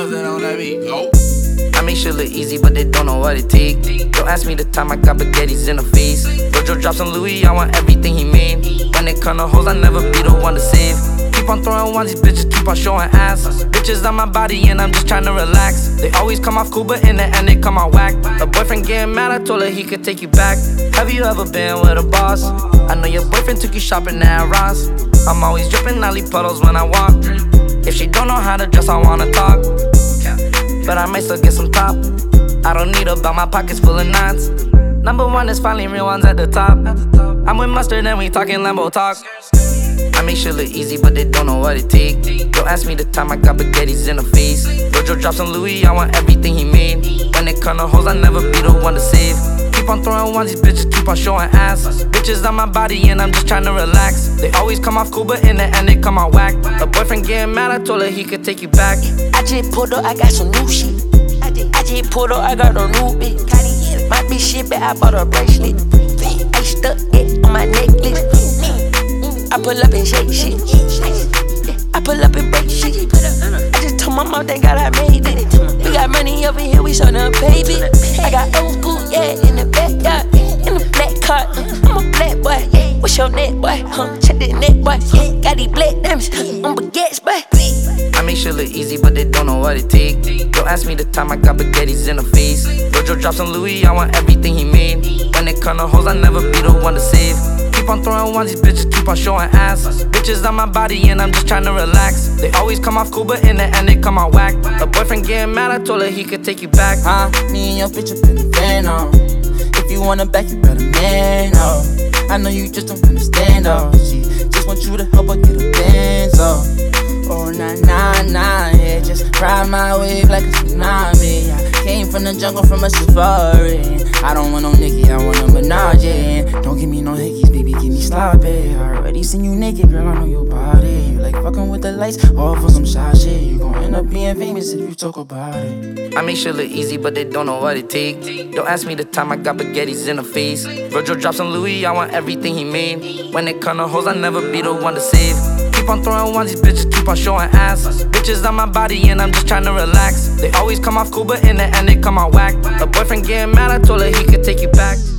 something on that beat. Go. I make shit look easy, but they don't know what it take. Don't ask me the time I got spaghettis in the face. Virgil drops on Louis, I want everything he made. When it come to hoes, I never be the one to save. Keep on throwing ones, these bitches keep on showing ass. Bitches on my body and I'm just trying to relax. They always come off cool, but in the end they come out whack. A boyfriend getting mad, I told her he could take you back. Have you ever been with a boss? I know your boyfriend took you shopping at Ross. I'm always dripping, I leave puddles when I walk. If she don't know how to dress, I wanna talk. But I might still get some top. I don't need a belt, my pockets full of knots. Number one is finally real ones at the top. I'm with Mustard and we talking Lambo talk. I make shit look easy, but they don't know what it take. Don't ask me the time I got spaghettis in the face. Virgil drops on Louis, I want everything he made. When it come to hoes, I never be the one to save. Keep on throwing ones, these bitches keep on showing ass. Bitches on my body and I'm just trying to relax. They always come off cool, but in the end they come out whack. A boyfriend getting mad, I told her he could take you back. I just pulled up, I got some new shit. I just pulled up, I got a new bitch. My bitch shit, but I bought a bracelet. I stuck it on my necklace. I pull up and shake shit. I pull up and break shit. I just told my mom, thank God I made it. We got money over here, we showin' up, baby. I got old school, yeah, in the backyard. In the black car, I'm a black boy. What's your neck, boy? Check the neck, boy. Got these black diamonds on baguettes, boy. I make shit look easy, but they don't know what it take. Don't ask me the time I got spaghettis in the face. Virgil drops on Louis, I want everything he made. When it come to hoes, I never be the one to save. Keep on throwing ones, these bitches keep on showing ass. Bitches on my body and I'm just trying to relax. They always come off cool, but in the end they come out whack. A boyfriend getting mad, I told her he could take you back. Me and your bitch up in the van, If you wanna back, you better man, I know you just don't understand, She just want you to help her get a Benz, Oh, nah, yeah, just ride my wave like a tsunami. I came from the jungle, from a safari. I don't want no Nicki, I want a Minaj, yeah. Don't give me no hickeys, baby, give me sloppy. I already seen you naked, girl, I know your body. You like fucking with the lights, all for some shy shit. You gon' end up being famous if you talk about it. I make shit look easy, but they don't know what it take. Don't ask me the time I got spaghettis in the face. Virgil drops on Louis, I want everything he made. When it come to hoes, I never be the one to save. Keep on throwing ones, these bitches keep on showing ass. Bitches on my body and I'm just trying to relax. They always come off cool, but in the end they come out whack. A boyfriend getting mad, I told her he could take you back.